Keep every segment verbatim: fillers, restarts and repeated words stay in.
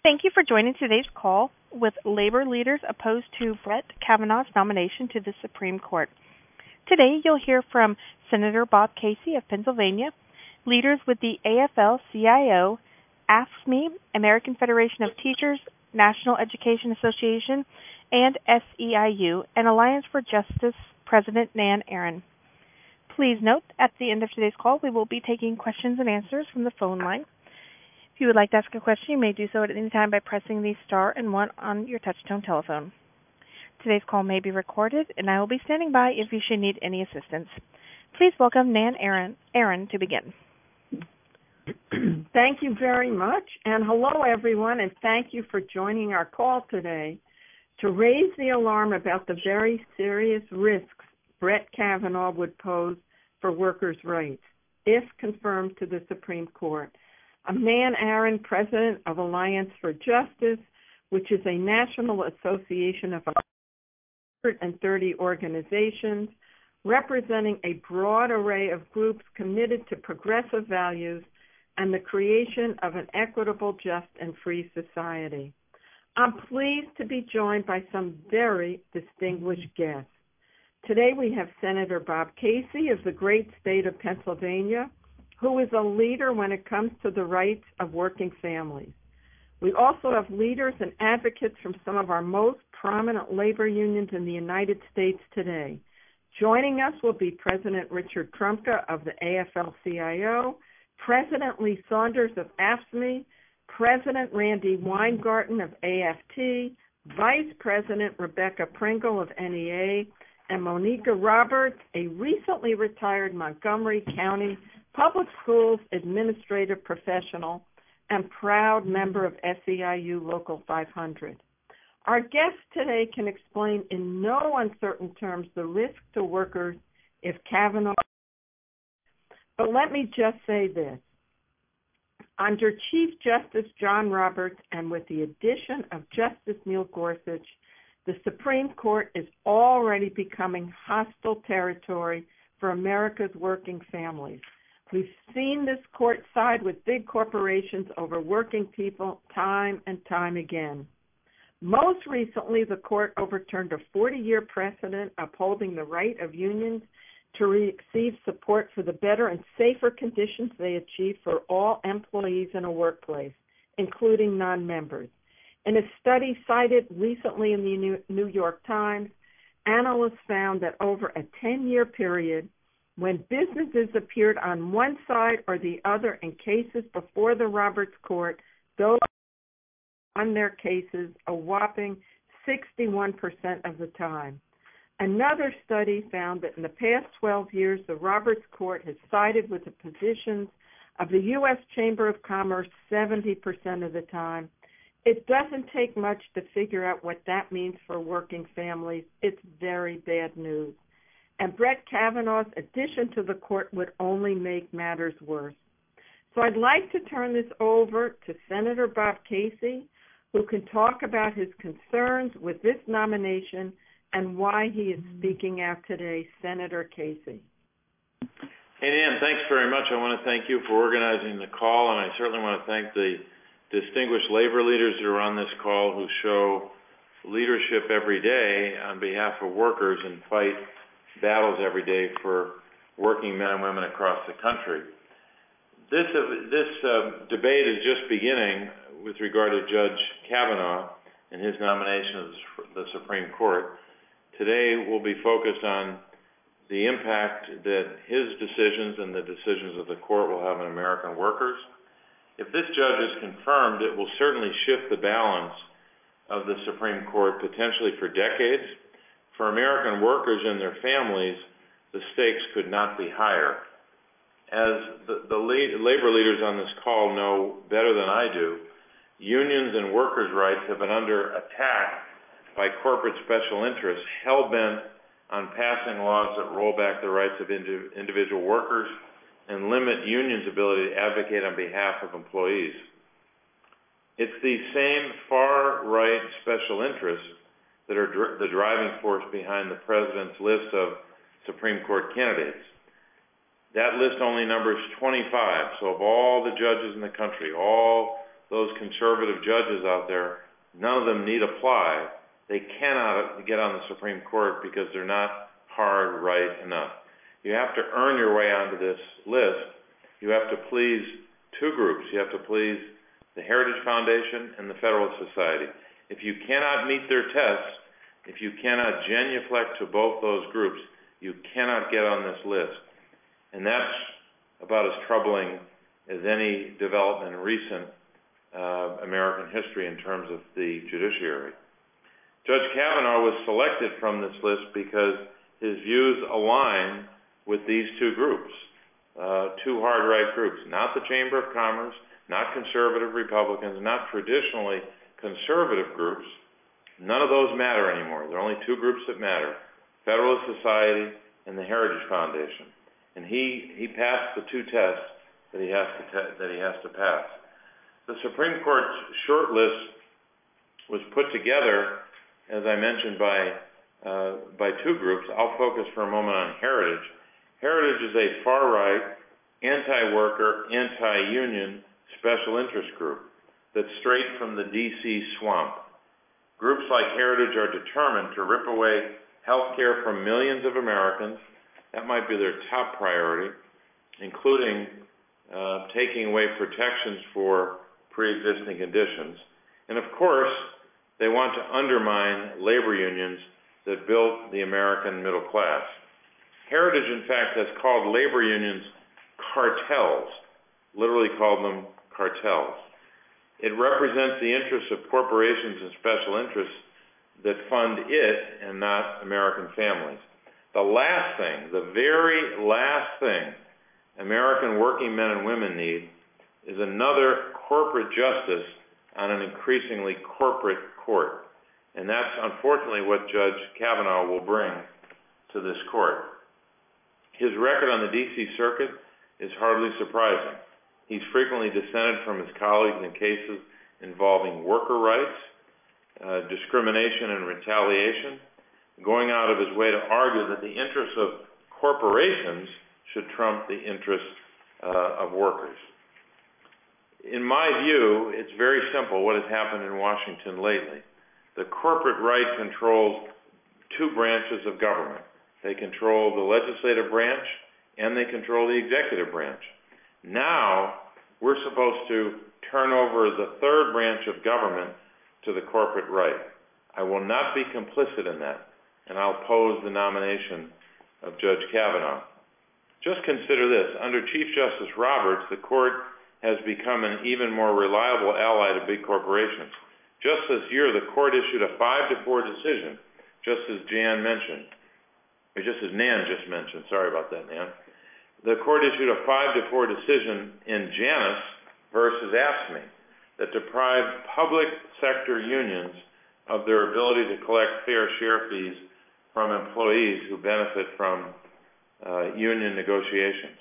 Thank you for joining today's call with labor leaders opposed to Brett Kavanaugh's nomination to the Supreme Court. Today you'll hear from Senator Bob Casey of Pennsylvania, leaders with the A F L C I O, A F S C M E, American Federation of Teachers, National Education Association, and S E I U, and Alliance for Justice President Nan Aaron. Please note, at the end of today's call, we will be taking questions and answers from the phone line. If you would like to ask a question, you may do so at any time by pressing the star and one on your touch-tone telephone. Today's call may be recorded, and I will be standing by if you should need any assistance. Please welcome Nan Aaron, Aaron to begin. Thank you very much, and hello, everyone, and thank you for joining our call today to raise the alarm about the very serious risks Brett Kavanaugh would pose for workers' rights if confirmed to the Supreme Court. I'm Nan Aaron, president of Alliance for Justice, which is a national association of one hundred thirty organizations representing a broad array of groups committed to progressive values and the creation of an equitable, just, and free society. I'm pleased to be joined by some very distinguished guests. Today we have Senator Bob Casey of the great state of Pennsylvania, who is a leader when it comes to the rights of working families. We also have leaders and advocates from some of our most prominent labor unions in the United States today. Joining us will be President Richard Trumka of the A F L C I O, President Lee Saunders of A F S C M E, President Randy Weingarten of A F T, Vice President Rebecca Pringle of N E A, and Monica Roberts, a recently retired Montgomery County Public Schools administrative professional and proud member of S E I U Local five hundred. Our guests today can explain in no uncertain terms the risk to workers if Kavanaugh. But let me just say this. Under Chief Justice John Roberts and with the addition of Justice Neil Gorsuch, the Supreme Court is already becoming hostile territory for America's working families. We've seen this court side with big corporations over working people time and time again. Most recently, the court overturned a forty-year precedent upholding the right of unions to receive support for the better and safer conditions they achieve for all employees in a workplace, including non-members. In a study cited recently in the New York Times, analysts found that over a ten-year period, when businesses appeared on one side or the other in cases before the Roberts Court, those won their cases a whopping sixty-one percent of the time. Another study found that in the past twelve years, the Roberts Court has sided with the positions of the U S Chamber of Commerce seventy percent of the time. It doesn't take much to figure out what that means for working families. It's very bad news. And Brett Kavanaugh's addition to the court would only make matters worse. So I'd like to turn this over to Senator Bob Casey, who can talk about his concerns with this nomination and why he is speaking out today. Senator Casey. Hey, Nan, thanks very much. I want to thank you for organizing the call, and I certainly want to thank the distinguished labor leaders that are on this call who show leadership every day on behalf of workers and fight battles every day for working men and women across the country. This, uh, this uh, debate is just beginning with regard to Judge Kavanaugh and his nomination of the Supreme Court. Today we'll be focused on the impact that his decisions and the decisions of the court will have on American workers. If this judge is confirmed, it will certainly shift the balance of the Supreme Court potentially for decades. For American workers and their families, the stakes could not be higher. As the, the lead, labor leaders on this call know better than I do, unions and workers' rights have been under attack by corporate special interests hell-bent on passing laws that roll back the rights of indi- individual workers and limit unions' ability to advocate on behalf of employees. It's these same far-right special interests that are dr- the driving force behind the president's list of Supreme Court candidates. That list only numbers twenty-five, so of all the judges in the country, all those conservative judges out there, none of them need apply. They cannot get on the Supreme Court because they're not hard right enough. You have to earn your way onto this list. You have to please two groups. You have to please the Heritage Foundation and the Federalist Society. If you cannot meet their tests, if you cannot genuflect to both those groups, you cannot get on this list. And that's about as troubling as any development in recent uh, American history in terms of the judiciary. Judge Kavanaugh was selected from this list because his views align with these two groups, uh, two hard-right groups, not the Chamber of Commerce, not conservative Republicans, not traditionally conservative groups. None of those matter anymore. There are only two groups that matter, Federalist Society and the Heritage Foundation. And he, he passed the two tests that he has to te- that he has to pass. The Supreme Court's short list was put together, as I mentioned, by uh, by two groups. I'll focus for a moment on Heritage. Heritage is a far-right, anti-worker, anti-union special interest group that's straight from the D C swamp. Groups like Heritage are determined to rip away health care from millions of Americans. That might be their top priority, including uh, taking away protections for pre-existing conditions. And of course, they want to undermine labor unions that built the American middle class. Heritage, in fact, has called labor unions cartels, literally called them cartels. It represents the interests of corporations and special interests that fund it and not American families. The last thing, the very last thing American working men and women need is another corporate justice on an increasingly corporate court. And that's unfortunately what Judge Kavanaugh will bring to this court. His record on the D C Circuit is hardly surprising. He's frequently dissented from his colleagues in cases involving worker rights, uh, discrimination and retaliation, going out of his way to argue that the interests of corporations should trump the interests uh, of workers. In my view, it's very simple what has happened in Washington lately. The corporate right controls two branches of government. They control the legislative branch and they control the executive branch. Now, we're supposed to turn over the third branch of government to the corporate right. I will not be complicit in that, and I'll oppose the nomination of Judge Kavanaugh. Just consider this. Under Chief Justice Roberts, the court has become an even more reliable ally to big corporations. Just this year, the court issued a five to four decision, just as Jan mentioned, or just as Nan just mentioned. Sorry about that, Nan. The court issued a five to four decision in Janus versus AFSCME that deprived public sector unions of their ability to collect fair share fees from employees who benefit from uh, union negotiations.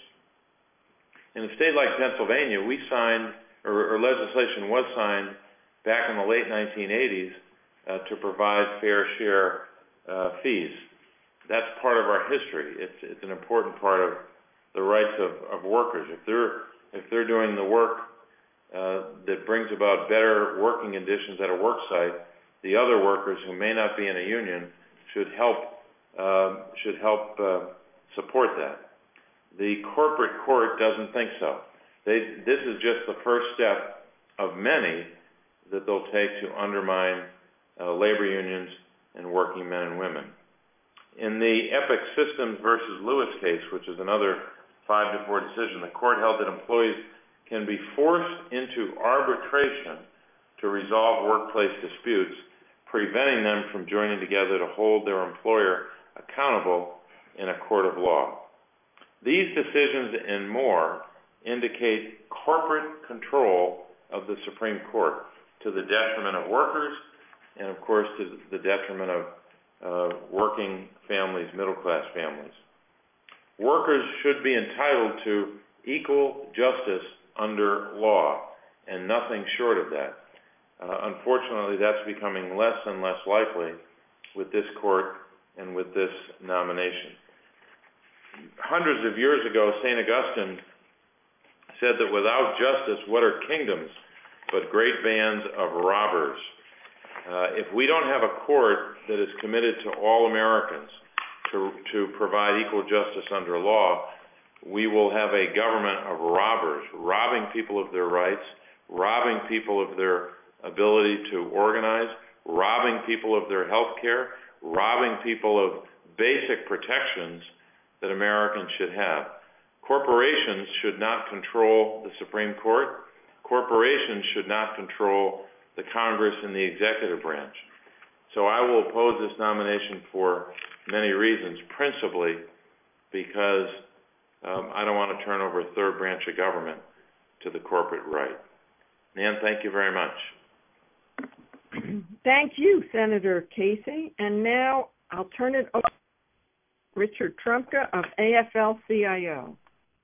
In a state like Pennsylvania, we signed, or, or legislation was signed back in the late nineteen eighties uh, to provide fair share uh, fees. That's part of our history. It's, it's an important part of the rights of, of workers. If they're, if they're doing the work uh, that brings about better working conditions at a work site, the other workers who may not be in a union should help, uh, should help uh, support that. The corporate court doesn't think so. They, this is just the first step of many that they'll take to undermine uh, labor unions and working men and women. In the Epic Systems versus Lewis case, which is another five to four decision, the court held that employees can be forced into arbitration to resolve workplace disputes, preventing them from joining together to hold their employer accountable in a court of law. These decisions and more indicate corporate control of the Supreme Court to the detriment of workers and, of course, to the detriment of uh, working families, middle-class families. Workers should be entitled to equal justice under law and nothing short of that. Uh, unfortunately, that's becoming less and less likely with this court and with this nomination. Hundreds of years ago, Saint Augustine said that without justice, what are kingdoms? but great bands of robbers. Uh, if we don't have a court that is committed to all Americans to, to provide equal justice under law, we will have a government of robbers, robbing people of their rights, robbing people of their ability to organize, robbing people of their health care, robbing people of basic protections that Americans should have. Corporations should not control the Supreme Court. Corporations should not control the Congress and the executive branch. So I will oppose this nomination for many reasons, principally because um, I don't want to turn over a third branch of government to the corporate right. Nan, thank you very much. Thank you, Senator Casey. And now I'll turn it over to Richard Trumka of A F L C I O.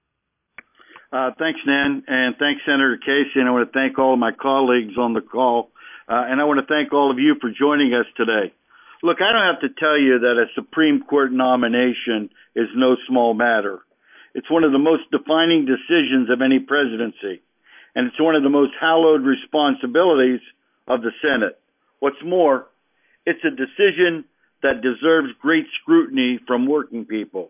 Uh, thanks, Nan, and thanks, Senator Casey, and I want to thank all of my colleagues on the call, uh, and I want to thank all of you for joining us today. Look, I don't have to tell you that a Supreme Court nomination is no small matter. It's one of the most defining decisions of any presidency, and it's one of the most hallowed responsibilities of the Senate. What's more, it's a decision that deserves great scrutiny from working people.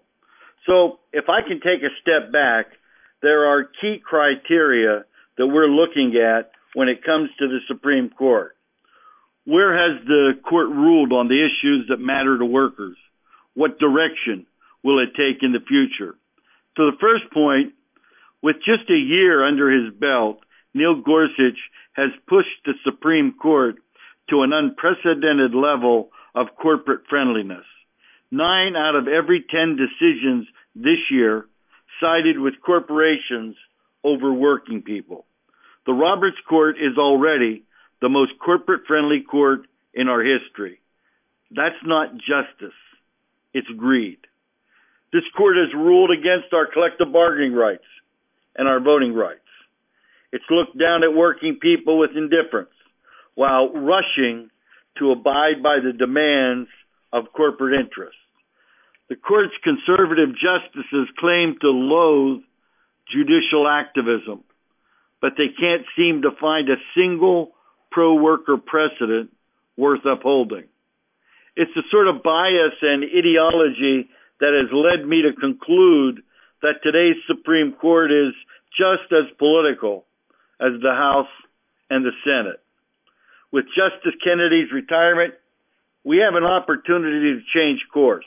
So if I can take a step back, there are key criteria that we're looking at when it comes to the Supreme Court. Where has the court ruled on the issues that matter to workers? What direction will it take in the future? So the first point, with just a year under his belt, Neil Gorsuch has pushed the Supreme Court to an unprecedented level of corporate friendliness. Nine out of every ten decisions this year sided with corporations over working people. The Roberts Court is already the most corporate-friendly court in our history. That's not justice. It's greed. This court has ruled against our collective bargaining rights and our voting rights. It's looked down at working people with indifference while rushing to abide by the demands of corporate interests. The court's conservative justices claim to loathe judicial activism, but they can't seem to find a single pro-worker precedent worth upholding. It's the sort of bias and ideology that has led me to conclude that today's Supreme Court is just as political as the House and the Senate. With Justice Kennedy's retirement, we have an opportunity to change course.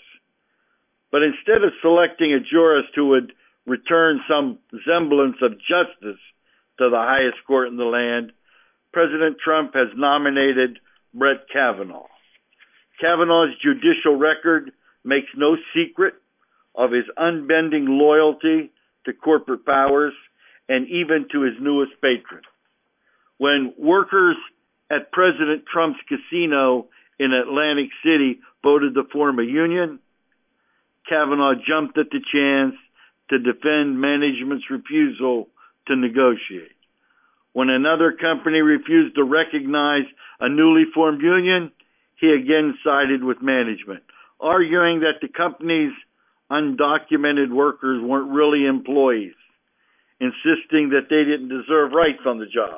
But instead of selecting a jurist who would return some semblance of justice to the highest court in the land, President Trump has nominated Brett Kavanaugh. Kavanaugh's judicial record makes no secret of his unbending loyalty to corporate powers and even to his newest patron. When workers at President Trump's casino in Atlantic City voted to form a union, Kavanaugh jumped at the chance to defend management's refusal to negotiate. When another company refused to recognize a newly formed union, he again sided with management, arguing that the company's undocumented workers weren't really employees, insisting that they didn't deserve rights on the job,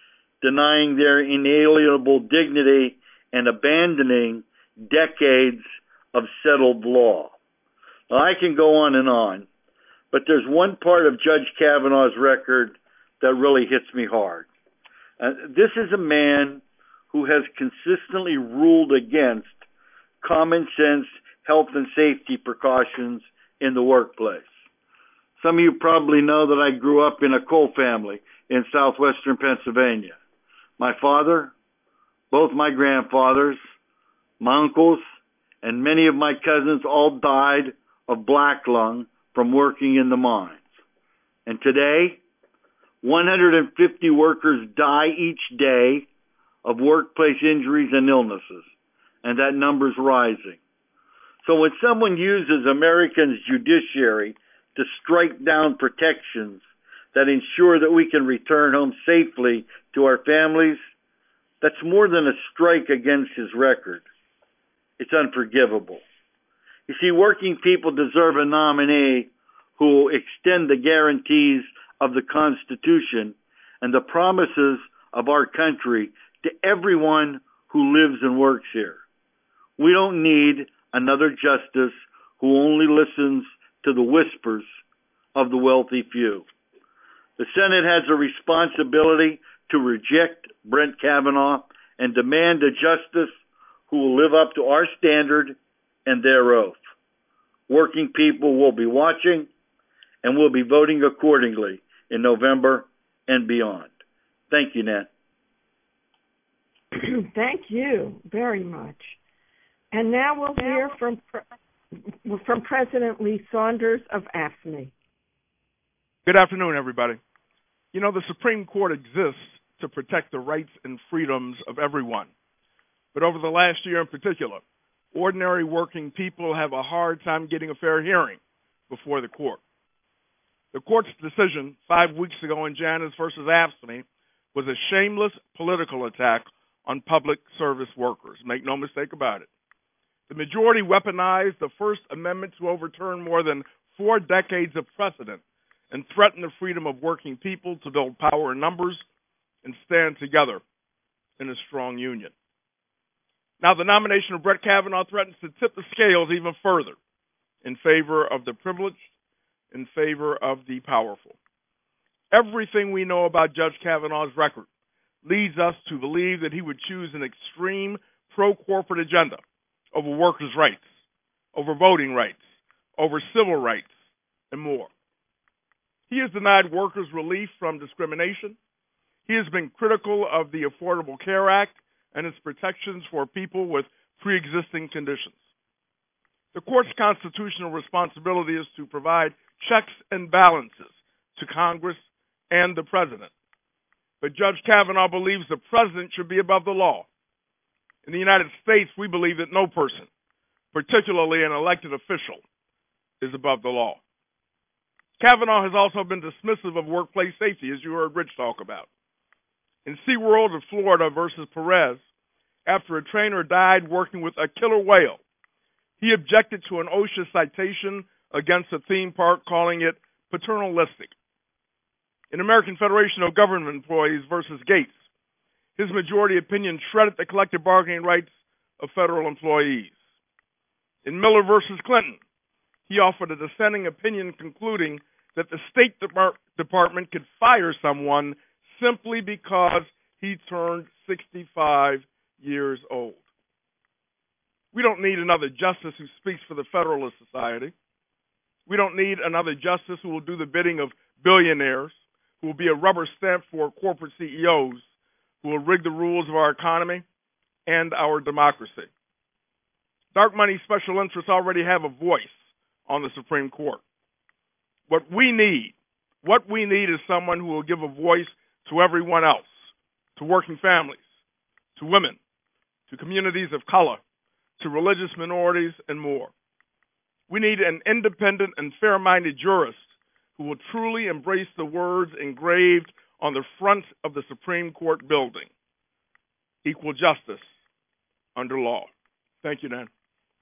denying their inalienable dignity and abandoning decades of settled law. Now, I can go on and on, but there's one part of Judge Kavanaugh's record that really hits me hard. Uh, this is a man who has consistently ruled against common sense health and safety precautions in the workplace. Some of you probably know that I grew up in a coal family in southwestern Pennsylvania. My father, both my grandfathers, my uncles, and many of my cousins all died of black lung from working in the mines. And today, one hundred fifty workers die each day of workplace injuries and illnesses, and that number's rising. So when someone uses Americans' judiciary to strike down protections that ensure that we can return home safely to our families, that's more than a strike against his record. It's unforgivable. You see, working people deserve a nominee who will extend the guarantees of the Constitution and the promises of our country to everyone who lives and works here. We don't need another justice who only listens to the whispers of the wealthy few. The Senate has a responsibility to reject Brett Kavanaugh and demand a justice who will live up to our standard and their oath. Working people will be watching and will be voting accordingly in November and beyond. Thank you, Nan. Thank you very much. And now we'll hear from from President Lee Saunders of A F S C M E. Good afternoon, everybody. You know, the Supreme Court exists to protect the rights and freedoms of everyone. But over the last year in particular, ordinary working people have a hard time getting a fair hearing before the court. The court's decision five weeks ago in Janus versus A F S C M E was a shameless political attack on public service workers. Make no mistake about it. The majority weaponized the First Amendment to overturn more than four decades of precedent and threaten the freedom of working people to build power in numbers and stand together in a strong union. Now, the nomination of Brett Kavanaugh threatens to tip the scales even further in favor of the privileged, in favor of the powerful. Everything we know about Judge Kavanaugh's record leads us to believe that he would choose an extreme pro-corporate agenda over workers' rights, over voting rights, over civil rights, and more. He has denied workers relief from discrimination. He has been critical of the Affordable Care Act and its protections for people with pre-existing conditions. The court's constitutional responsibility is to provide checks and balances to Congress and the president. But Judge Kavanaugh believes the president should be above the law. In the United States, we believe that no person, particularly an elected official, is above the law. Kavanaugh has also been dismissive of workplace safety, as you heard Rich talk about. In SeaWorld of Florida versus Perez, after a trainer died working with a killer whale, he objected to an OSHA citation against a theme park, calling it paternalistic. In American Federation of Government Employees versus Gates, his majority opinion shredded the collective bargaining rights of federal employees. In Miller versus Clinton, he offered a dissenting opinion concluding that the State Department could fire someone simply because he turned sixty-five years old. We don't need another justice who speaks for the Federalist Society. We don't need another justice who will do the bidding of billionaires, who will be a rubber stamp for corporate C E Os, who will rig the rules of our economy and our democracy. Dark money special interests already have a voice on the Supreme Court. What we need, what we need is someone who will give a voice to everyone else, to working families, to women, to communities of color, to religious minorities, and more. We need an independent and fair-minded jurist who will truly embrace the words engraved on the front of the Supreme Court building: equal justice under law. Thank you, Dan.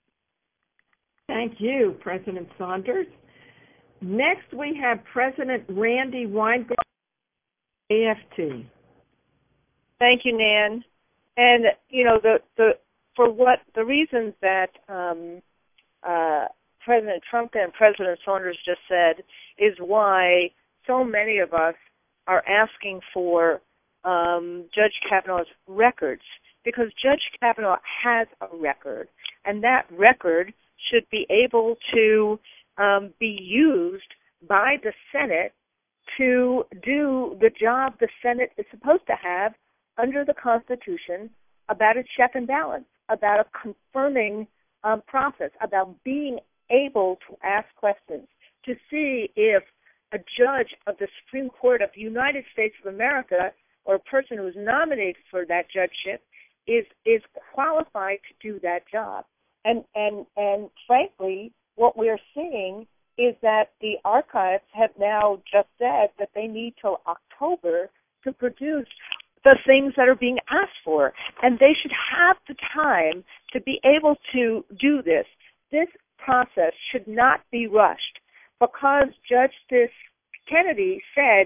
Thank you, President Saunders. Next, we have President Randi Weingarten, A F T. Thank you, Nan. And, you know, the, the for what the reasons that um, uh, President Trump and President Saunders just said is why so many of us are asking for um, Judge Kavanaugh's records, because Judge Kavanaugh has a record, and that record should be able to um, be used by the Senate to do the job the Senate is supposed to have under the Constitution about a check and balance, about a confirming um, process, about being able to ask questions, to see if a judge of the Supreme Court of the United States of America, or a person who is nominated for that judgeship, is is qualified to do that job. And and and frankly, what we're seeing is that the archives have now just said that they need till October to produce the things that are being asked for, and they should have the time to be able to do this. This process should not be rushed, because Justice Kennedy said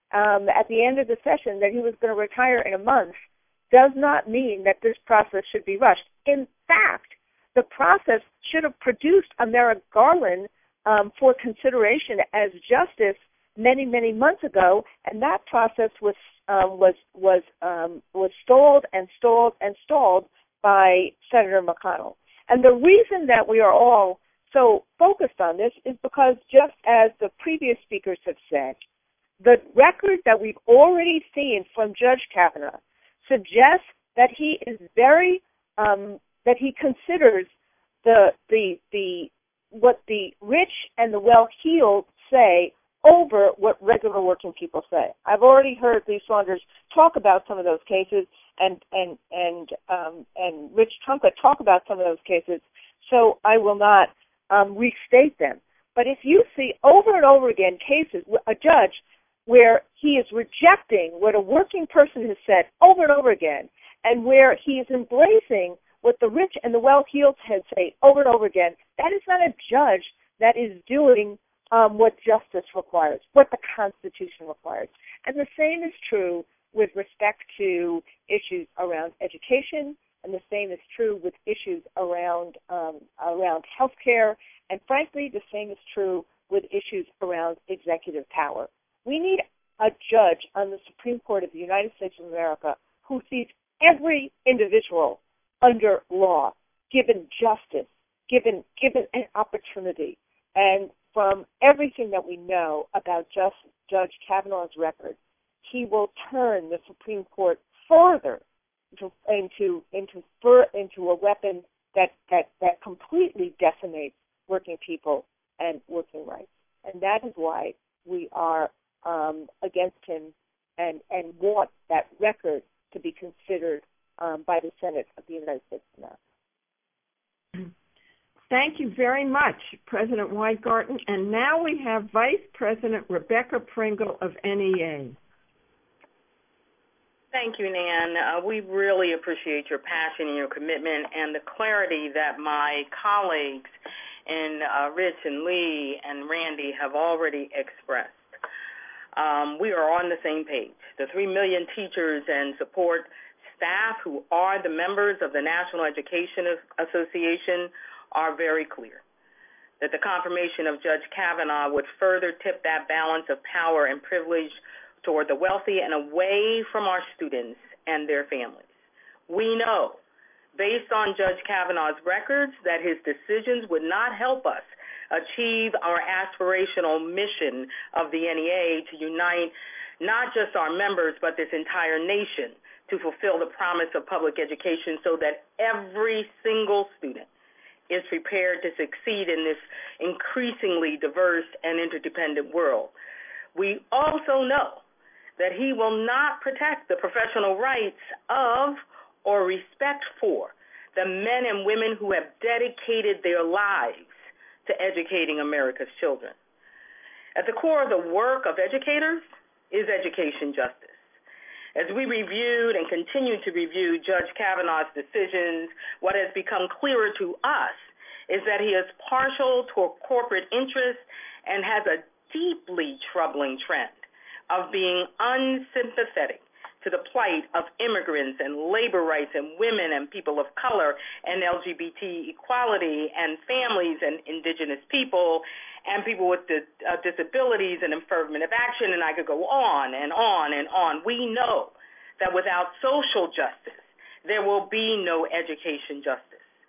um, at the end of the session that he was going to retire in a month does not mean that this process should be rushed. In fact, the process should have produced a Merrick Garland um, for consideration as justice many, many months ago, and that process was um, was was um, was stalled and stalled and stalled by Senator McConnell. And the reason that we are all so focused on this is because, just as the previous speakers have said, the record that we've already seen from Judge Kavanaugh suggests that he is very um, that he considers the the the what the rich and the well-heeled say over what regular working people say. I've already heard Lee Saunders talk about some of those cases, and and and um, and Rich Trumka talk about some of those cases. So I will not um, restate them. But if you see over and over again cases, a judge where he is rejecting what a working person has said over and over again, and where he is embracing what the rich and the well-heeled have say over and over again, that is not a judge that is doing um, what justice requires, what the Constitution requires. And the same is true with respect to issues around education, and the same is true with issues around um, around health care, and frankly, the same is true with issues around executive power. We need a judge on the Supreme Court of the United States of America who sees every individual under law, given justice, given given an opportunity. And from everything that we know about just Judge Kavanaugh's record, he will turn the Supreme Court further into into into, into a weapon that, that, that completely decimates working people and working rights. And that is why we are um, against him and, and want that record to be considered um, by the Senate of the United States of America. Thank you very much, President Weingarten. And now we have Vice President Rebecca Pringle of N E A. Thank you, Nan. Uh, we really appreciate your passion and your commitment and the clarity that my colleagues and uh, Rich and Lee and Randy have already expressed. Um, we are on the same page. The three million teachers and support staff who are the members of the National Education Association are very clear that the confirmation of Judge Kavanaugh would further tip that balance of power and privilege toward the wealthy and away from our students and their families. We know, based on Judge Kavanaugh's records, that his decisions would not help us achieve our aspirational mission of the N E A to unite not just our members but this entire nation to fulfill the promise of public education so that every single student is prepared to succeed in this increasingly diverse and interdependent world. We also know that he will not protect the professional rights of or respect for the men and women who have dedicated their lives to educating America's children. At the core of the work of educators is education justice. As we reviewed and continue to review Judge Kavanaugh's decisions, what has become clearer to us is that he is partial toward corporate interests and has a deeply troubling trend of being unsympathetic to the plight of immigrants and labor rights and women and people of color and L G B T equality and families and indigenous people and people with the, uh, disabilities and affirmative action, and I could go on and on and on. We know that without social justice, there will be no education justice.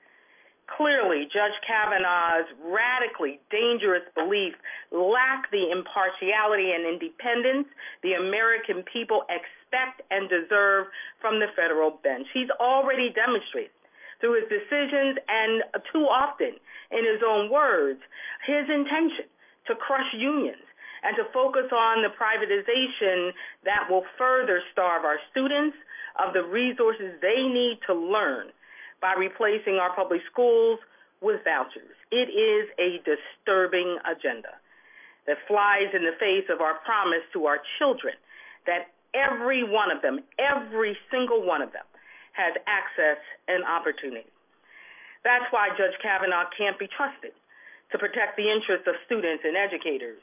Clearly, Judge Kavanaugh's radically dangerous beliefs lack the impartiality and independence the American people expect and deserve from the federal bench. He's already demonstrated through his decisions and too often, in his own words, his intention to crush unions and to focus on the privatization that will further starve our students of the resources they need to learn by replacing our public schools with vouchers. It is a disturbing agenda that flies in the face of our promise to our children that every one of them, every single one of them, has access and opportunity. That's why Judge Kavanaugh can't be trusted to protect the interests of students and educators.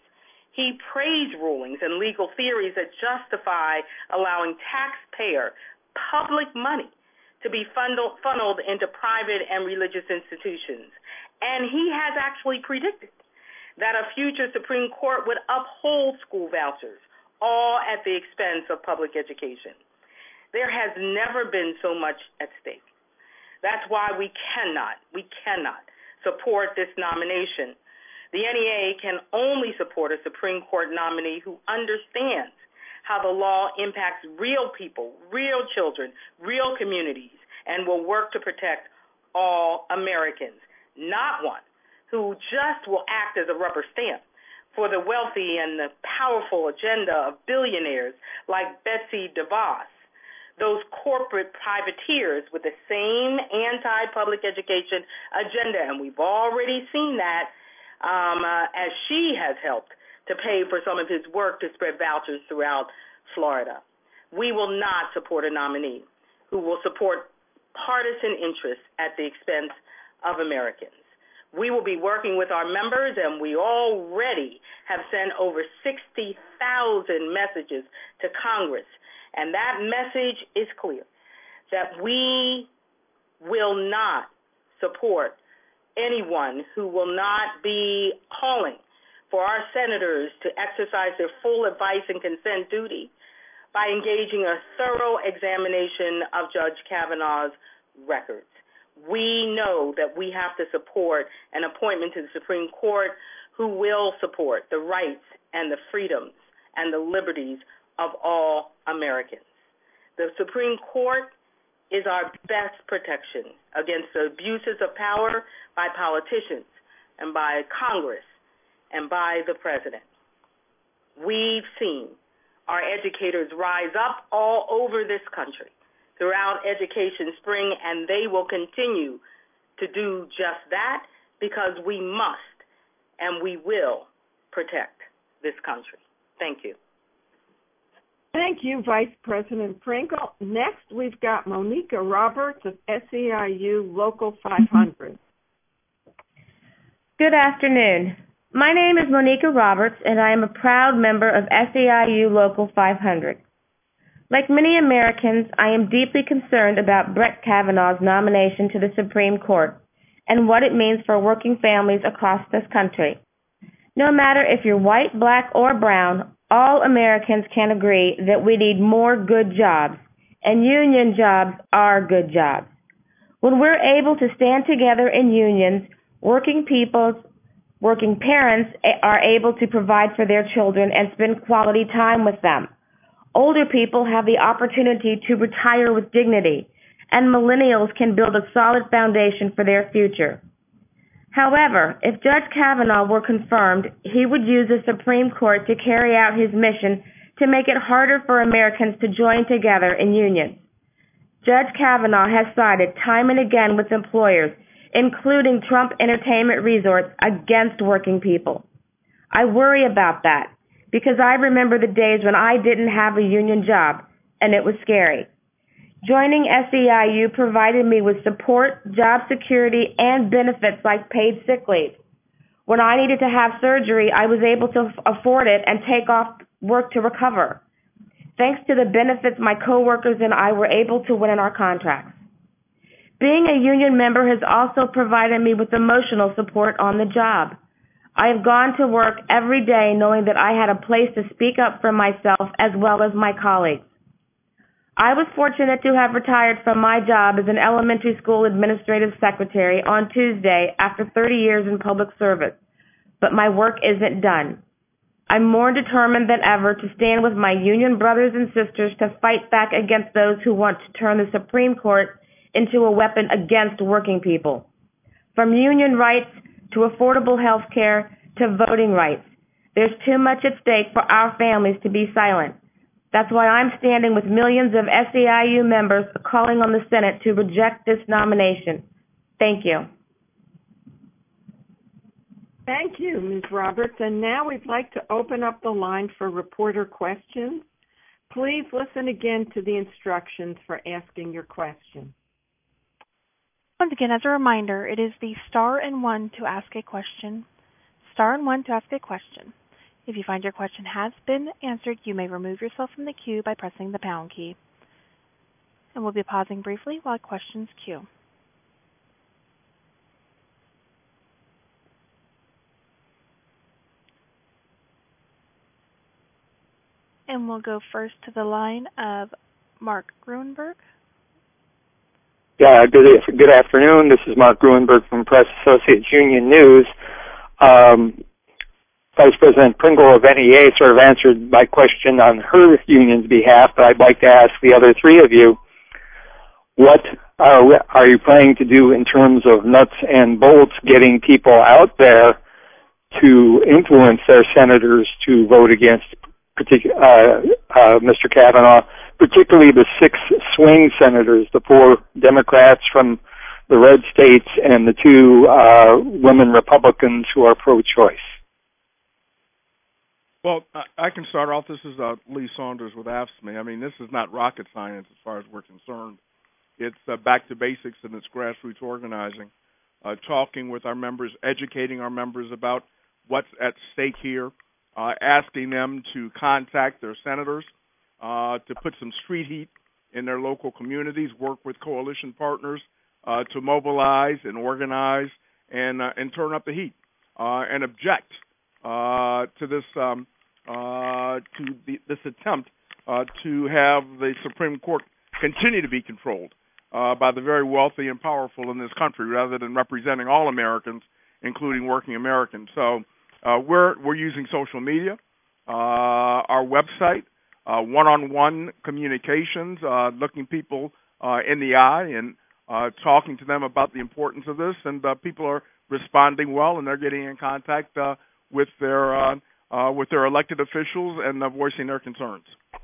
He praised rulings and legal theories that justify allowing taxpayer public money to be funneled, funneled into private and religious institutions. And he has actually predicted that a future Supreme Court would uphold school vouchers, all at the expense of public education. There has never been so much at stake. That's why we cannot, we cannot support this nomination. The N E A can only support a Supreme Court nominee who understands how the law impacts real people, real children, real communities, and will work to protect all Americans, not one who just will act as a rubber stamp for the wealthy and the powerful agenda of billionaires like Betsy DeVos, those corporate privateers with the same anti-public education agenda. And we've already seen that um, uh, as she has helped to pay for some of his work to spread vouchers throughout Florida. We will not support a nominee who will support partisan interests at the expense of Americans. We will be working with our members, and we already have sent over sixty thousand messages to Congress. And that message is clear, that we will not support anyone who will not be calling for our senators to exercise their full advice and consent duty by engaging a thorough examination of Judge Kavanaugh's records. We know that we have to support an appointment to the Supreme Court who will support the rights and the freedoms and the liberties of all Americans. The Supreme Court is our best protection against the abuses of power by politicians and by Congress and by the President. We've seen our educators rise up all over this country throughout Education Spring, and they will continue to do just that because we must and we will protect this country. Thank you. Thank you, Vice President Pringle. Next, we've got Monica Roberts of S E I U Local five hundred. Good afternoon. My name is Monica Roberts, and I am a proud member of S E I U Local five hundred. Like many Americans, I am deeply concerned about Brett Kavanaugh's nomination to the Supreme Court and what it means for working families across this country. No matter if you're white, black, or brown, all Americans can agree that we need more good jobs, and union jobs are good jobs. When we're able to stand together in unions, working people's working parents are able to provide for their children and spend quality time with them. Older people have the opportunity to retire with dignity, and millennials can build a solid foundation for their future. However, if Judge Kavanaugh were confirmed, he would use the Supreme Court to carry out his mission to make it harder for Americans to join together in unions. Judge Kavanaugh has sided time and again with employers, including Trump Entertainment Resorts, against working people. I worry about that because I remember the days when I didn't have a union job, and it was scary. Joining S E I U provided me with support, job security, and benefits like paid sick leave. When I needed to have surgery, I was able to afford it and take off work to recover. Thanks to the benefits my coworkers and I were able to win in our contracts. Being a union member has also provided me with emotional support on the job. I have gone to work every day knowing that I had a place to speak up for myself as well as my colleagues. I was fortunate to have retired from my job as an elementary school administrative secretary on Tuesday after thirty years in public service, but my work isn't done. I'm more determined than ever to stand with my union brothers and sisters to fight back against those who want to turn the Supreme Court into a weapon against working people. From union rights to affordable health care to voting rights, there's too much at stake for our families to be silent. That's why I'm standing with millions of S E I U members calling on the Senate to reject this nomination. Thank you. Thank you, Miz Roberts. And now we'd like to open up the line for reporter questions. Please listen again to the instructions for asking your question. Once again, as a reminder, it is the star and one to ask a question. Star and one to ask a question. If you find your question has been answered, you may remove yourself from the queue by pressing the pound key. And we'll be pausing briefly while questions queue. And we'll go first to the line of Mark Gruenberg. Yeah, good, good afternoon. This is Mark Gruenberg from Press Associates Union News. Um, Vice President Pringle of N E A sort of answered my question on her union's behalf, but I'd like to ask the other three of you, what are, are you planning to do in terms of nuts and bolts getting people out there to influence their senators to vote against particular, uh, uh, Mister Kavanaugh, particularly the six swing senators, the four Democrats from the red states and the two uh, women Republicans who are pro-choice? Well, I can start off. This is uh, Lee Saunders with A F S C M E. I mean, this is not rocket science as far as we're concerned. It's uh, back to basics and it's grassroots organizing, uh, talking with our members, educating our members about what's at stake here, uh, asking them to contact their senators, uh, to put some street heat in their local communities, work with coalition partners uh, to mobilize and organize and uh, and turn up the heat uh, and object uh, to this um, uh, to the, this attempt uh, to have the Supreme Court continue to be controlled uh, by the very wealthy and powerful in this country, rather than representing all Americans, including working Americans. So uh, we're we're using social media, uh, our website, uh, one-on-one communications, uh, looking people uh, in the eye and uh, talking to them about the importance of this, and uh, people are responding well, and they're getting in contact uh, with their uh, uh, with their elected officials and uh, voicing their concerns.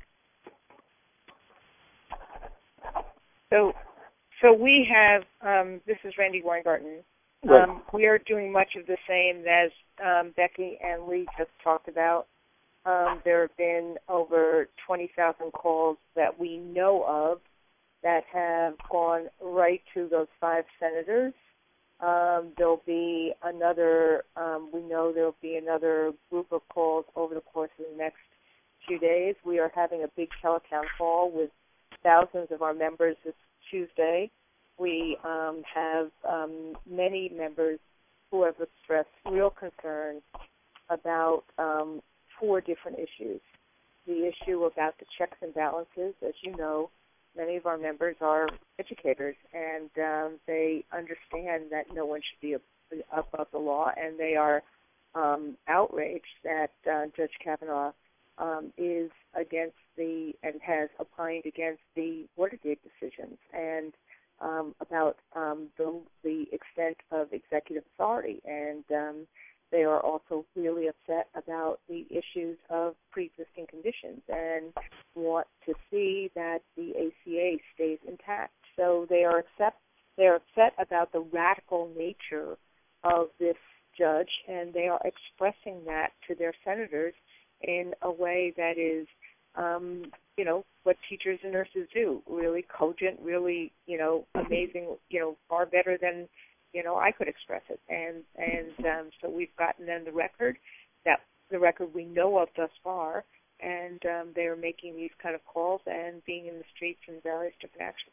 So, so we have. Um, this is Randy Weingarten. Right. Um, we are doing much of the same as um, Becky and Lee just talked about. Um, there have been over twenty thousand calls that we know of that have gone right to those five senators. Um, there'll be another, um, we know there'll be another group of calls over the course of the next few days. We are having a big teletown call with thousands of our members this Tuesday. We um, have um, many members who have expressed real concern about um, four different issues. The issue about the checks and balances. As you know, many of our members are educators, and um, they understand that no one should be above the law, and they are um, outraged that uh, Judge Kavanaugh um, is against the and has opined against the Watergate decisions and um, about um, the, the extent of executive authority. And um, they are also really upset about the issues of pre-existing conditions and want to see that the A C A stays intact. So they are upset, they are upset about the radical nature of this judge, and they are expressing that to their senators in a way that is, um, you know, what teachers and nurses do, really cogent, really, you know, amazing, you know, far better than, you know, I could express it. And and um, so we've gotten them the record, that the record we know of thus far, and um, they are making these kind of calls and being in the streets in various different actions.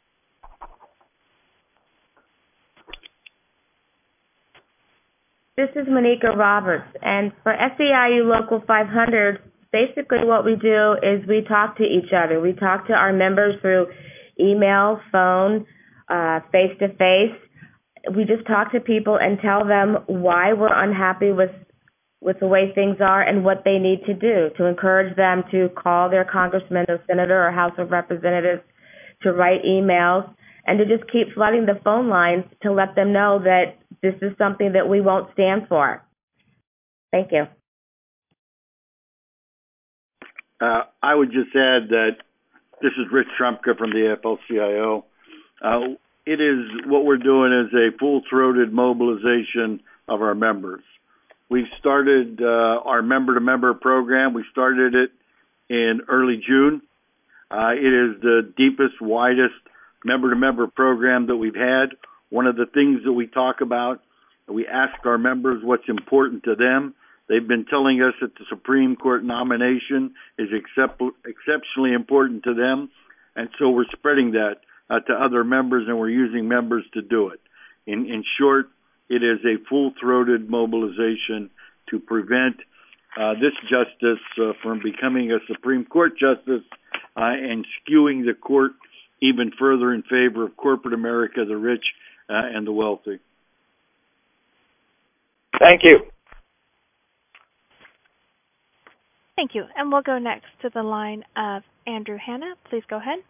This is Monica Roberts, and for S E I U Local five hundred, basically what we do is we talk to each other. We talk to our members through email, phone, uh, face-to-face. We just talk to people and tell them why we're unhappy with with the way things are and what they need to do, to encourage them to call their congressman or senator or House of Representatives, to write emails, and to just keep flooding the phone lines to let them know that this is something that we won't stand for. Thank you. Uh, I would just add that this is Rich Trumka from the A F L C I O. Uh, it is, what we're doing is a full-throated mobilization of our members. We've started uh, our member-to-member program. We started it in early June. Uh, it is the deepest, widest member-to-member program that we've had. One of the things that we talk about, we ask our members what's important to them. They've been telling us that the Supreme Court nomination is except, exceptionally important to them, and so we're spreading that uh, to other members, and we're using members to do it. In, in short, it is a full-throated mobilization to prevent uh, this justice uh, from becoming a Supreme Court justice uh, and skewing the court even further in favor of corporate America, the rich, uh, and the wealthy. Thank you. Thank you. And we'll go next to the line of Andrew Hanna. Please go ahead.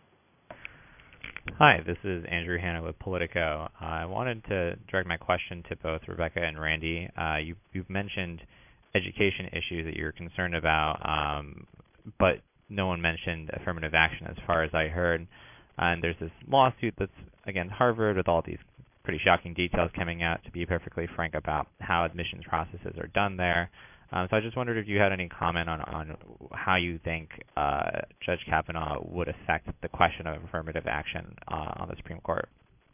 Hi, this is Andrew Hanna with Politico. Uh, I wanted to direct my question to both Rebecca and Randy. Uh, you, you've mentioned education issues that you're concerned about, um, but no one mentioned affirmative action as far as I heard. And there's this lawsuit that's against Harvard with all these pretty shocking details coming out, to be perfectly frank, about how admissions processes are done there. Um, so I just wondered if you had any comment on, on how you think uh, Judge Kavanaugh would affect the question of affirmative action uh, on the Supreme Court.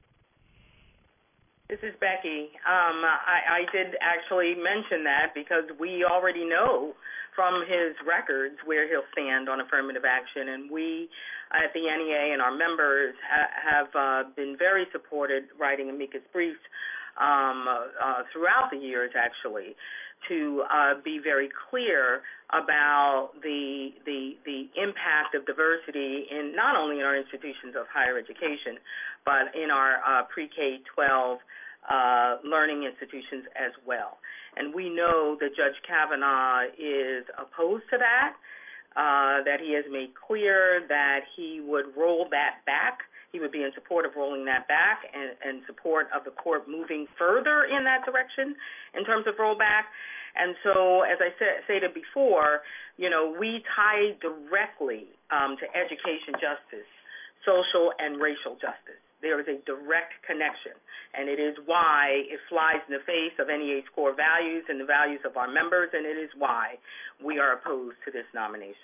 This is Becky. Um, I, I did actually mention that because we already know from his records where he'll stand on affirmative action, and we at the N E A and our members ha- have uh, been very supported writing amicus briefs um, uh, throughout the years, actually, to uh, be very clear about the, the the impact of diversity in not only in our institutions of higher education, but in our uh, pre-K twelve uh, learning institutions as well. And we know that Judge Kavanaugh is opposed to that, uh, that he has made clear that he would roll that back. He would be in support of rolling that back and, and support of the court moving further in that direction in terms of rollback. And so, as I said, stated before, you know, we tie directly um, to education justice, social and racial justice. There is a direct connection, and it is why it flies in the face of N E A's core values and the values of our members, and it is why we are opposed to this nomination.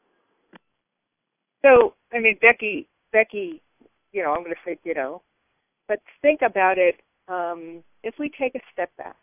So, I mean, Becky, Becky, you know, I'm going to say ditto, but think about it. Um, if we take a step back,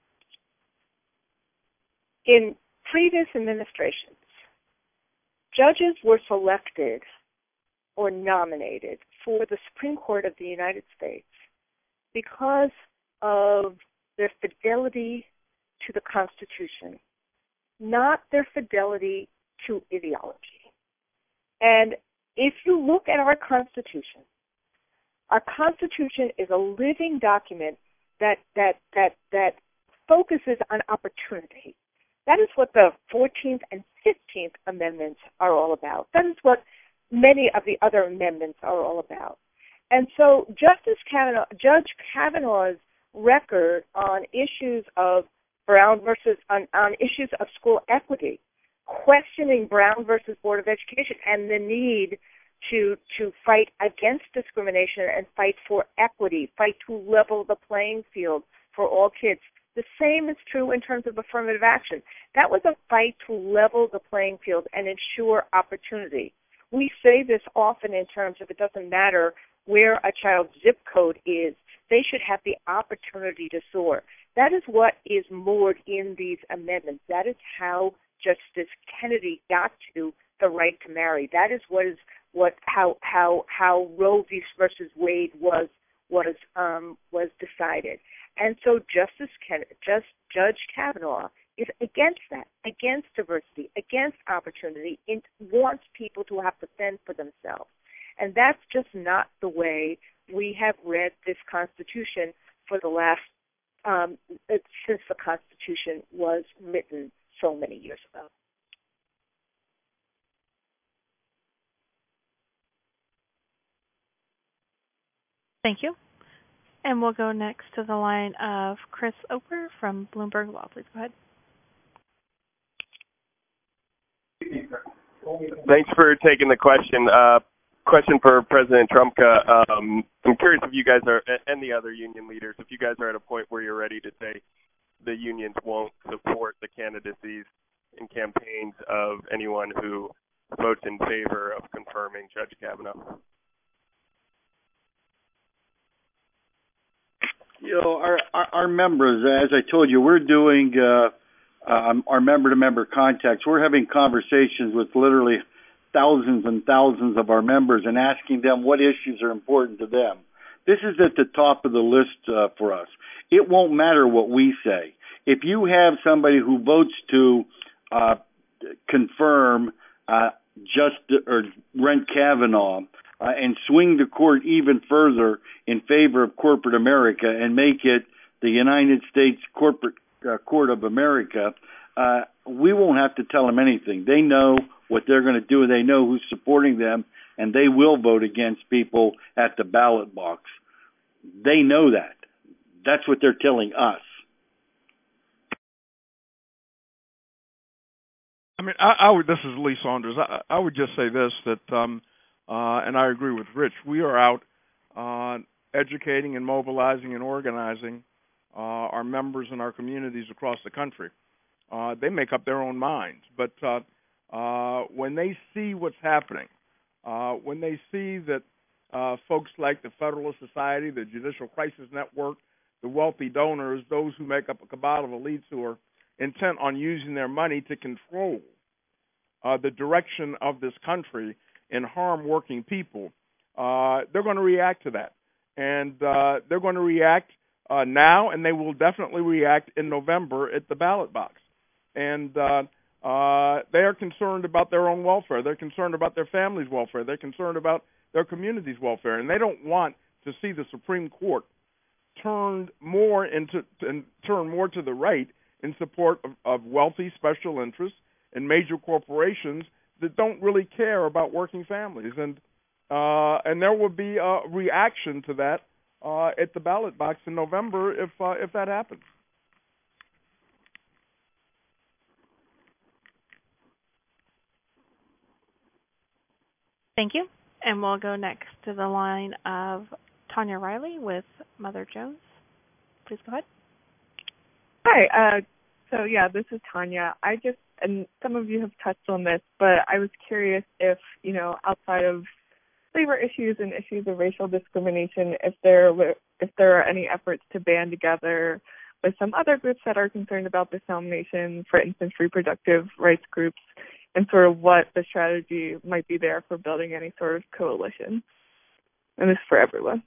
in previous administrations, judges were selected or nominated for the Supreme Court of the United States because of their fidelity to the Constitution, not their fidelity to ideology. And if you look at our Constitution, our Constitution is a living document that that that that focuses on opportunity. That is what the fourteenth and fifteenth Amendments are all about. That is what many of the other amendments are all about. And so Justice Kavanaugh, Judge Kavanaugh's record on issues of Brown versus, on, on issues of school equity, questioning Brown versus Board of Education and the need to to fight against discrimination and fight for equity, fight to level the playing field for all kids. The same is true in terms of affirmative action. That was a fight to level the playing field and ensure opportunity. We say this often in terms of it doesn't matter where a child's zip code is, they should have the opportunity to soar. That is what is moored in these amendments. That is how Justice Kennedy got to the right to marry. That is what is what how how how Roe v. versus Wade was was um, was decided. And so Justice Ken, just Judge Kavanaugh is against that, against diversity, against opportunity, and wants people to have to fend for themselves. And that's just not the way we have read this Constitution for the last, um, since the Constitution was written so many years ago. Thank you. And we'll go next to the line of Chris Oper from Bloomberg Law. Please go ahead. Thanks for taking the question. Uh, question for President Trumka. Um, I'm curious if you guys are, and the other union leaders, if you guys are at a point where you're ready to say the unions won't support the candidacies and campaigns of anyone who votes in favor of confirming Judge Kavanaugh. You know, our, our, our members, as I told you, we're doing uh, uh, our member-to-member contacts. We're having conversations with literally thousands and thousands of our members and asking them what issues are important to them. This is at the top of the list uh, for us. It won't matter what we say. If you have somebody who votes to uh, confirm uh, just or Brett Kavanaugh uh, and swing the court even further in favor of corporate America and make it the United States Corporate uh, Court of America, uh, we won't have to tell them anything. They know what they're going to do. They know who's supporting them, and they will vote against people at the ballot box. They know that. That's what they're telling us. I mean, I, I would. This is Lee Saunders. I, I would just say this: that, um, uh, and I agree with Rich. We are out uh, educating and mobilizing and organizing uh, our members in our communities across the country. Uh, they make up their own minds, but uh, uh, when they see what's happening, uh, when they see that uh, folks like the Federalist Society, the Judicial Crisis Network, the wealthy donors, those who make up a cabal of elites who are intent on using their money to control uh, the direction of this country and harm working people, uh, they're going to react to that. And uh, they're going to react uh, now, and they will definitely react in November at the ballot box. And uh, uh, they are concerned about their own welfare. They're concerned about their family's welfare. They're concerned about their community's welfare. And they don't want to see the Supreme Court turned more into and turn more to the right in support of, of wealthy special interests and major corporations that don't really care about working families. And uh, and there will be a reaction to that uh, at the ballot box in November if uh, if that happens. Thank you. And we'll go next to the line of Tanya Riley with Mother Jones. Please go ahead. Hi. Uh, so, yeah, this is Tanya. I just, and some of you have touched on this, but I was curious if, you know, outside of labor issues and issues of racial discrimination, if there were, if there are any efforts to band together with some other groups that are concerned about this nomination, for instance, reproductive rights groups, and sort of what the strategy might be there for building any sort of coalition. And this is for everyone.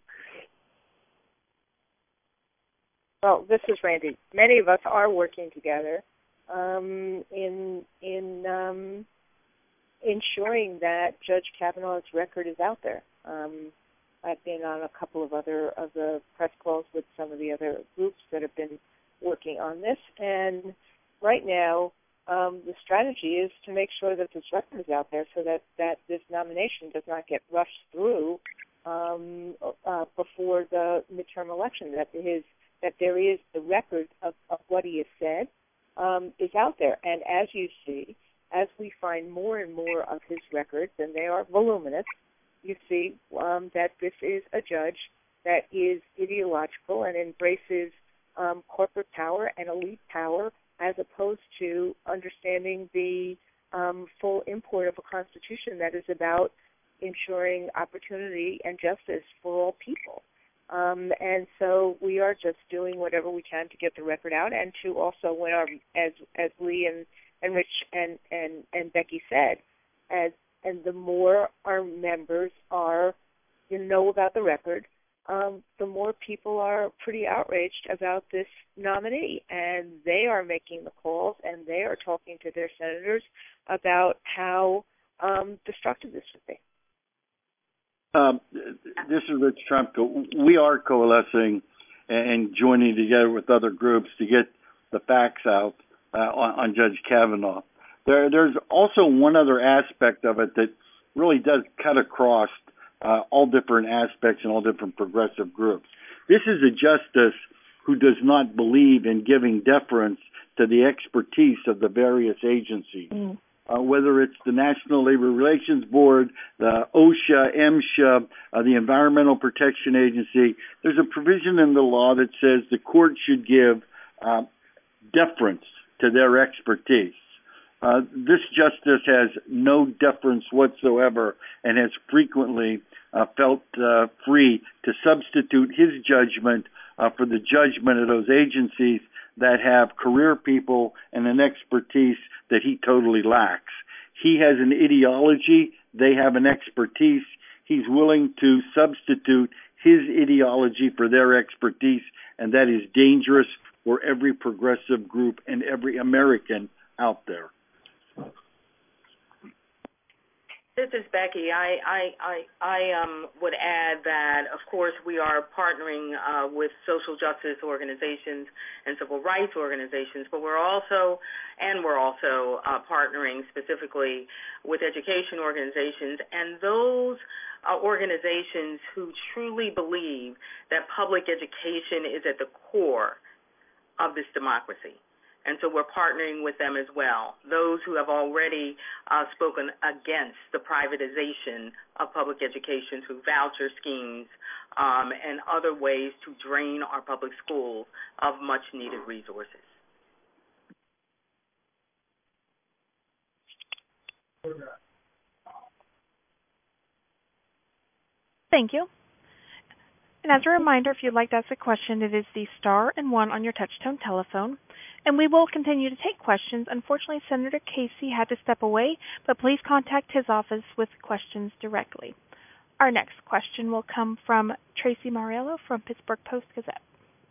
Well, this is Randy. Many of us are working together um, in in um, ensuring that Judge Kavanaugh's record is out there. Um, I've been on a couple of other of the press calls with some of the other groups that have been working on this, and right now um, the strategy is to make sure that this record is out there so that, that this nomination does not get rushed through um, uh, before the midterm election, that his that there is the record of, of what he has said um, is out there. And as you see, as we find more and more of his records, and they are voluminous, you see um, that this is a judge that is ideological and embraces um, corporate power and elite power as opposed to understanding the um, full import of a constitution that is about ensuring opportunity and justice for all people. Um, and so we are just doing whatever we can to get the record out, and to also, when our, as as Lee and, and Rich and, and, and Becky said, as and the more our members are, you know, about the record, um, the more people are pretty outraged about this nominee, and they are making the calls, and they are talking to their senators about how um, destructive this would be. Um, this is Rich Trumka. We are coalescing and joining together with other groups to get the facts out uh, on, on Judge Kavanaugh. There, there's also one other aspect of it that really does cut across uh, all different aspects and all different progressive groups. This is a justice who does not believe in giving deference to the expertise of the various agencies. Mm. Uh, whether it's the National Labor Relations Board, the OSHA, MSHA, uh, the Environmental Protection Agency, there's a provision in the law that says the court should give uh, deference to their expertise. Uh, this justice has no deference whatsoever and has frequently uh, felt uh, free to substitute his judgment uh, for the judgment of those agencies that have career people and an expertise that he totally lacks. He has an ideology. They have an expertise. He's willing to substitute his ideology for their expertise, and that is dangerous for every progressive group and every American out there. This is Becky. I I I, I um, would add that, of course, we are partnering uh, with social justice organizations and civil rights organizations, but we're also, and we're also uh, partnering specifically with education organizations, and those uh, organizations who truly believe that public education is at the core of this democracy. And so we're partnering with them as well, those who have already uh, spoken against the privatization of public education through voucher schemes um, and other ways to drain our public schools of much-needed resources. Thank you. And as a reminder, if you'd like to ask a question, it is the star and one on your touch-tone telephone. And we will continue to take questions. Unfortunately, Senator Casey had to step away, but please contact his office with questions directly. Our next question will come from Tracy Mariello from Pittsburgh Post-Gazette.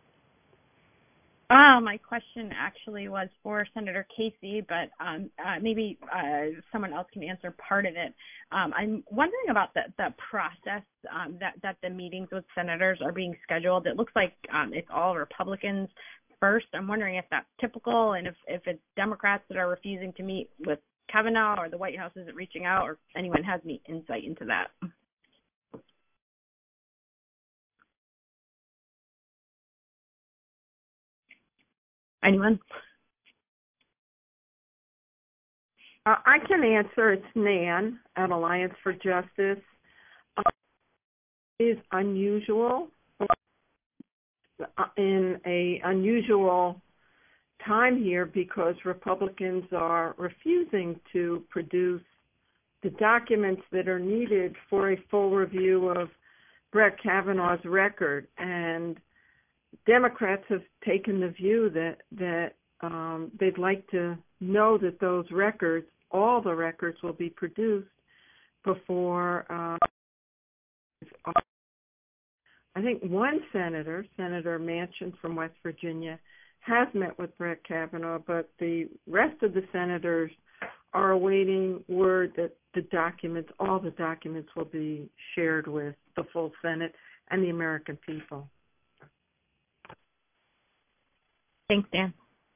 Uh, my question actually was for Senator Casey, but um, uh, maybe uh, someone else can answer part of it. Um, I'm wondering about the, the process um, that, that the meetings with senators are being scheduled. It looks like um, it's all Republicans first. I'm wondering if that's typical and if, if it's Democrats that are refusing to meet with Kavanaugh or the White House isn't reaching out, or if anyone has any insight into that. Anyone? Uh, I can answer. It's Nan at Alliance for Justice. Uh, it is unusual uh, in a unusual time here because Republicans are refusing to produce the documents that are needed for a full review of Brett Kavanaugh's record, and Democrats have taken the view that that um, they'd like to know that those records, all the records, will be produced before. Uh, I think one senator, Senator Manchin from West Virginia, has met with Brett Kavanaugh, but the rest of the senators are awaiting word that the documents, all the documents, will be shared with the full Senate and the American people. Thanks, Dan.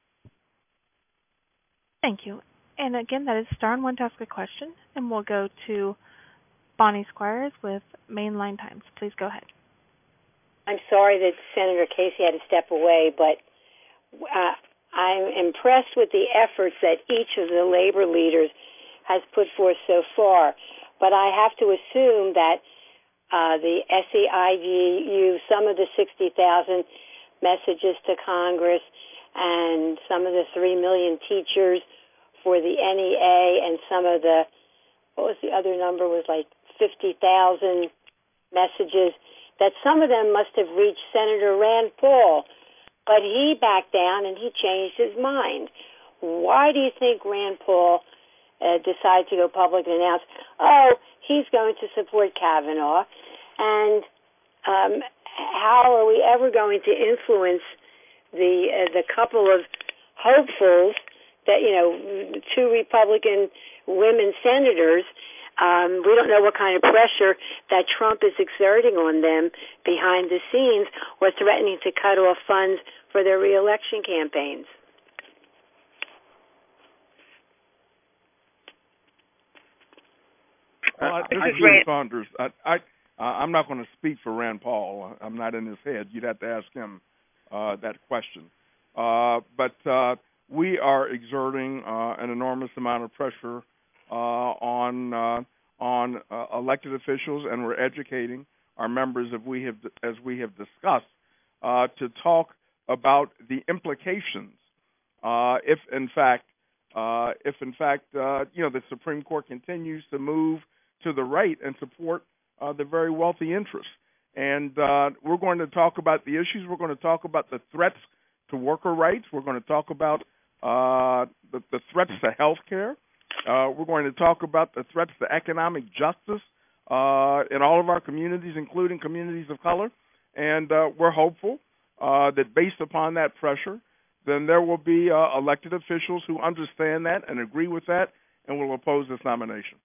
Thank you. And again, that is star and one to ask a question. And we'll go to Bonnie Squires with Mainline Times. Please go ahead. I'm sorry that Senator Casey had to step away, but uh, I'm impressed with the efforts that each of the labor leaders has put forth so far. But I have to assume that uh, the S E I G used some of the sixty thousand messages to Congress and some of the three million teachers for the N E A and some of the, what was the other number, was like fifty thousand messages, that some of them must have reached Senator Rand Paul, but he backed down and he changed his mind. Why do you think Rand Paul uh, decided to go public and announce, oh, he's going to support Kavanaugh? And um, how are we ever going to influence the uh, the couple of hopefuls that, you know, two Republican women senators? Um, we don't know what kind of pressure that Trump is exerting on them behind the scenes or threatening to cut off funds for their reelection campaigns. Well, this is Jim Saunders. I, I, uh, I'm not going to speak for Rand Paul. I'm not in his head. You'd have to ask him uh, that question. Uh, but uh, we are exerting uh, an enormous amount of pressure uh, on uh, on uh, elected officials, and we're educating our members, as we have as we have discussed, uh, to talk about the implications uh, if, in fact, uh, if in fact, uh, you know, the Supreme Court continues to move to the right and support uh, the very wealthy interests. And uh, we're going to talk about the issues. We're going to talk about the threats to worker rights. We're going to talk about uh, the, the threats to health care. Uh, we're going to talk about the threats to economic justice uh, in all of our communities, including communities of color. And uh, we're hopeful uh, that based upon that pressure, then there will be uh, elected officials who understand that and agree with that and will oppose this nomination.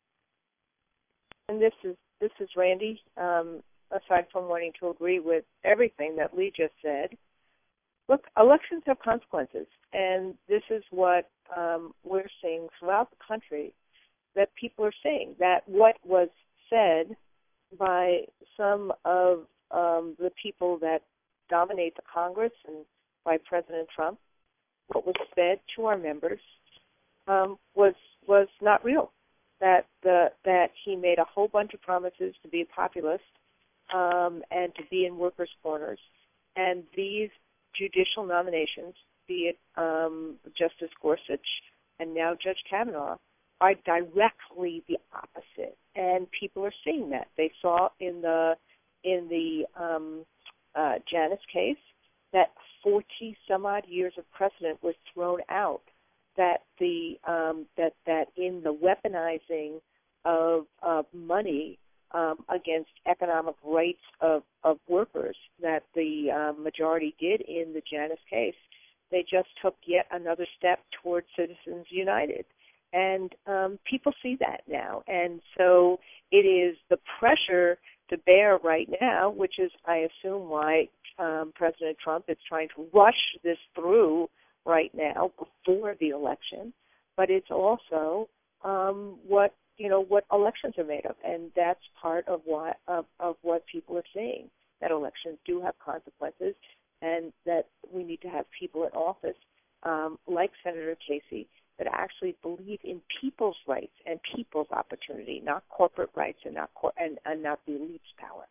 And this is this is Randy. Um, aside from wanting to agree with everything that Lee just said, look, elections have consequences, and this is what um, we're seeing throughout the country, that people are saying that what was said by some of um, the people that dominate the Congress and by President Trump, what was said to our members um, was was not real. That the that he made a whole bunch of promises to be a populist um, and to be in workers' corners, and these judicial nominations, be it um, Justice Gorsuch and now Judge Kavanaugh, are directly the opposite, and people are seeing that. They saw in the in the um, uh, Janus case that forty some odd years of precedent was thrown out. That the um, that that in the weaponizing of, of money um, against economic rights of, of workers that the uh, majority did in the Janus case, they just took yet another step towards Citizens United. And um, people see that now. And so it is the pressure to bear right now, which is, I assume, why um, President Trump is trying to rush this through right now before the election. But it's also um, what you know what elections are made of, and that's part of what of, of what people are seeing, that elections do have consequences, and that we need to have people in office um, like Senator Casey that actually believe in people's rights and people's opportunity, not corporate rights and not cor- and, and not the elite's power.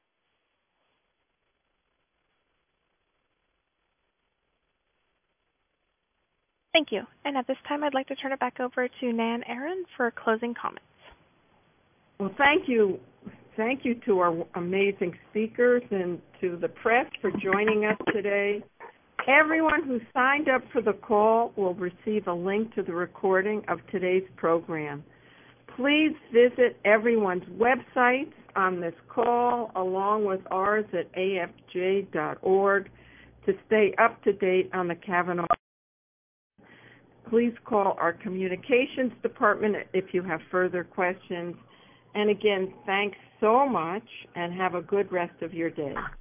Thank you. And at this time, I'd like to turn it back over to Nan Aaron for closing comments. Well, thank you. Thank you to our amazing speakers and to the press for joining us today. Everyone who signed up for the call will receive a link to the recording of today's program. Please visit everyone's websites on this call, along with ours at A F J dot org, to stay up to date on the Kavanaugh. Please call our communications department if you have further questions. And again, thanks so much, and have a good rest of your day.